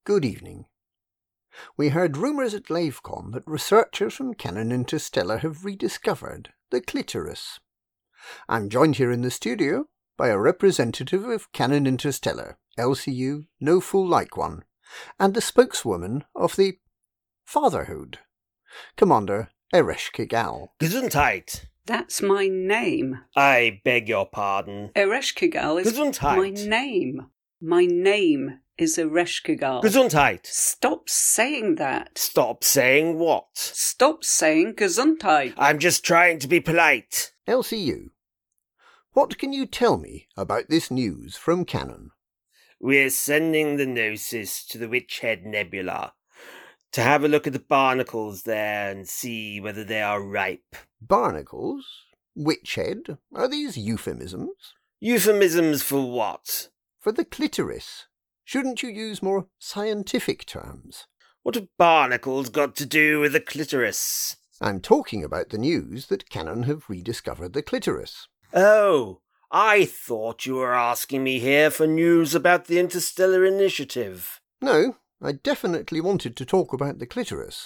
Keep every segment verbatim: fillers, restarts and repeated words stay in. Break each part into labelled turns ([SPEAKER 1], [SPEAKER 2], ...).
[SPEAKER 1] Good evening. We heard rumours at LaveCon that researchers from Canon Interstellar have rediscovered the clitoris. I'm joined here in the studio by a representative of Canon Interstellar, L C U, no fool like one, and the spokeswoman of the Fatherhood, Commander Eresh Kigal.
[SPEAKER 2] Gesundheit.
[SPEAKER 3] That's my name.
[SPEAKER 2] I beg your pardon.
[SPEAKER 3] Eresh Kigal is
[SPEAKER 2] Gesundheit.
[SPEAKER 3] my name. My name is Eresh Kigal.
[SPEAKER 2] Gesundheit.
[SPEAKER 3] Stop saying that.
[SPEAKER 2] Stop saying what?
[SPEAKER 3] Stop saying Gesundheit.
[SPEAKER 2] I'm just trying to be polite.
[SPEAKER 1] L C U, what can you tell me about this news from Canon?
[SPEAKER 2] We're sending the Gnosis to the Witchhead Nebula to have a look at the barnacles there and see whether they are ripe.
[SPEAKER 1] Barnacles? Witchhead? Are these euphemisms?
[SPEAKER 2] Euphemisms for what?
[SPEAKER 1] For the clitoris. Shouldn't you use more scientific terms?
[SPEAKER 2] What have barnacles got to do with the clitoris?
[SPEAKER 1] I'm talking about the news that Canon have rediscovered the clitoris.
[SPEAKER 2] Oh, I thought you were asking me here for news about the Interstellar Initiative.
[SPEAKER 1] No, I definitely wanted to talk about the clitoris.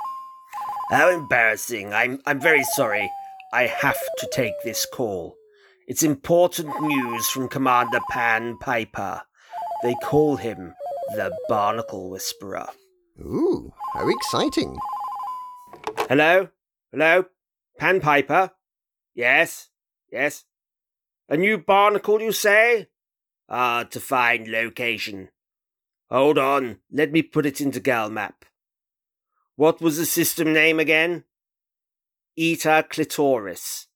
[SPEAKER 2] How embarrassing. I'm I'm very sorry. I have to take this call. It's important news from Commander Pan Piper. They call him the Barnacle Whisperer.
[SPEAKER 1] Ooh, how exciting.
[SPEAKER 2] Hello? Hello? Pan Piper? Yes? Yes? A new barnacle, you say? Ah, to find location. Hold on, let me put it into GalMap. What was the system name again? Eta Clitoris.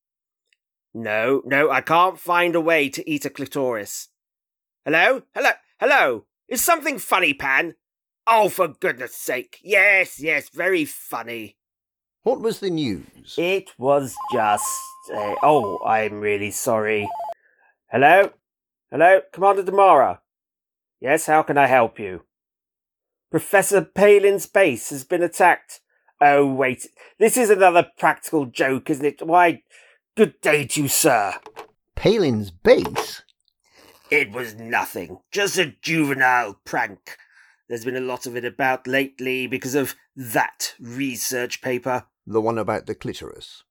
[SPEAKER 2] No, no, I can't find a way to Eta Clitoris. Hello? Hello? Hello? Is something funny, Pan? Oh, for goodness sake. Yes, yes, very funny.
[SPEAKER 1] What was the news?
[SPEAKER 2] It was just... Uh, oh, I'm really sorry. Hello? Hello? Commander Damara? Yes, how can I help you? Professor Palin's base has been attacked. Oh, wait. This is another practical joke, isn't it? Why, good day to you, sir.
[SPEAKER 1] Palin's base?
[SPEAKER 2] It was nothing. Just a juvenile prank. There's been a lot of it about lately because of that research paper.
[SPEAKER 1] The one about the clitoris.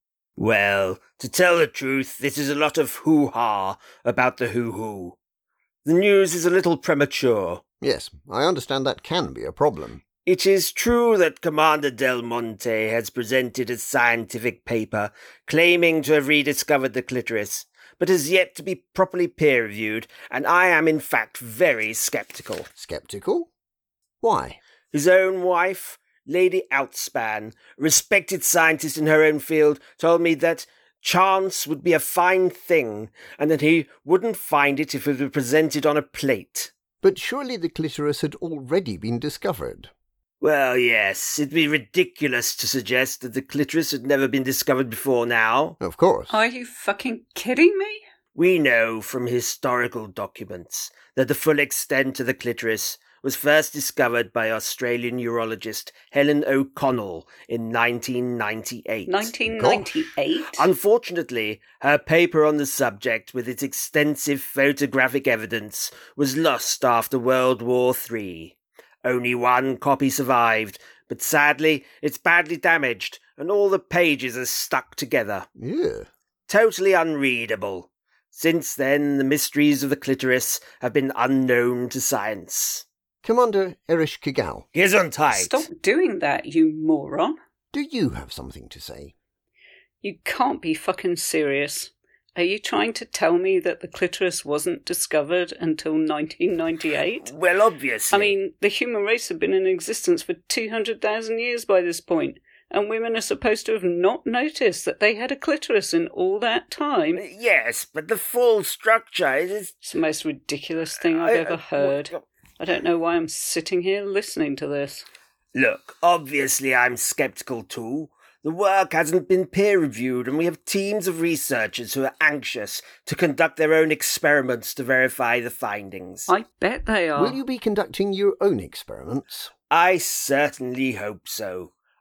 [SPEAKER 2] Well, to tell the truth, this is a lot of hoo-ha about the hoo-hoo. The news is a little premature.
[SPEAKER 1] Yes, I understand that can be a problem.
[SPEAKER 2] It is true that Commander Del Monte has presented a scientific paper claiming to have rediscovered the clitoris, but has yet to be properly peer-reviewed, and I am in fact very sceptical.
[SPEAKER 1] Sceptical? Why?
[SPEAKER 2] His own wife, Lady Outspan, a respected scientist in her own field, told me that chance would be a fine thing, and that he wouldn't find it if it were presented on a plate.
[SPEAKER 1] But surely the clitoris had already been discovered.
[SPEAKER 2] Well, yes, it'd be ridiculous to suggest that the clitoris had never been discovered before now.
[SPEAKER 1] Of course.
[SPEAKER 3] Are you fucking kidding me?
[SPEAKER 2] We know from historical documents that the full extent of the clitoris was first discovered by Australian urologist Helen O'Connell in nineteen ninety-eight.
[SPEAKER 3] nineteen ninety-eight?
[SPEAKER 2] Unfortunately, her paper on the subject, with its extensive photographic evidence, was lost after World War Three. Only one copy survived, but sadly it's badly damaged, and all the pages are stuck together.
[SPEAKER 1] Yeah.
[SPEAKER 2] Totally unreadable. Since then, the mysteries of the clitoris have been unknown to science.
[SPEAKER 1] Commander Eresh Kigal.
[SPEAKER 2] Gesundheit.
[SPEAKER 3] Stop doing that, you moron.
[SPEAKER 1] Do you have something to say?
[SPEAKER 3] You can't be fucking serious. Are you trying to tell me that the clitoris wasn't discovered until nineteen ninety-eight?
[SPEAKER 2] Well, obviously.
[SPEAKER 3] I mean, the human race had been in existence for two hundred thousand years by this point, and women are supposed to have not noticed that they had a clitoris in all that time.
[SPEAKER 2] Yes, but the full structure is...
[SPEAKER 3] It's the most ridiculous thing I've
[SPEAKER 2] I-
[SPEAKER 3] ever
[SPEAKER 2] I-
[SPEAKER 3] heard.
[SPEAKER 2] what-
[SPEAKER 3] I don't know why I'm sitting here listening to this.
[SPEAKER 2] Look, obviously I'm sceptical too. The work hasn't been peer-reviewed, and we have teams of researchers who are anxious to conduct their own experiments to verify the findings.
[SPEAKER 3] I bet they are.
[SPEAKER 1] Will you be conducting your own experiments?
[SPEAKER 2] I certainly hope so.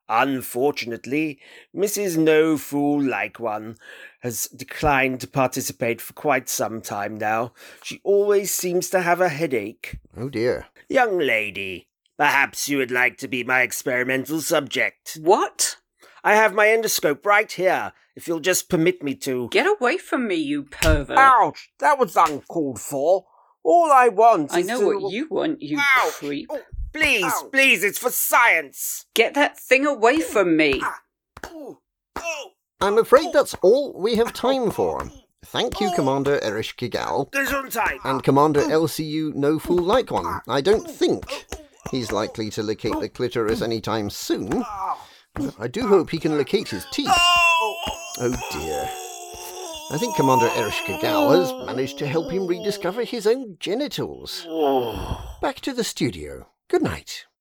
[SPEAKER 2] Unfortunately, Missus No Fool Like One has declined to participate for quite some time now. She always seems to have a headache.
[SPEAKER 1] Oh dear.
[SPEAKER 2] Young lady, perhaps you would like to be my experimental subject.
[SPEAKER 3] What?
[SPEAKER 2] I have my endoscope right here, if you'll just permit me to.
[SPEAKER 3] Get away from me, you pervert.
[SPEAKER 2] Ouch! That was uncalled for. All I want
[SPEAKER 3] I
[SPEAKER 2] is
[SPEAKER 3] know
[SPEAKER 2] to...
[SPEAKER 3] what you want, you
[SPEAKER 2] Ouch!
[SPEAKER 3] creep.
[SPEAKER 2] Oh, please,
[SPEAKER 1] Ouch.
[SPEAKER 2] please, it's for science.
[SPEAKER 3] Get that thing away from me.
[SPEAKER 2] Oh, oh.
[SPEAKER 1] I'm afraid that's all we have time for. Thank you, Commander Erich Kigal.
[SPEAKER 2] Gesundheit.
[SPEAKER 1] And Commander L C U No Fool Like One. I don't think he's likely to locate the clitoris anytime soon. I do hope he can locate his teeth. Oh dear. I think Commander Erich Kigal has managed to help him rediscover his own genitals. Back to the studio. Good night.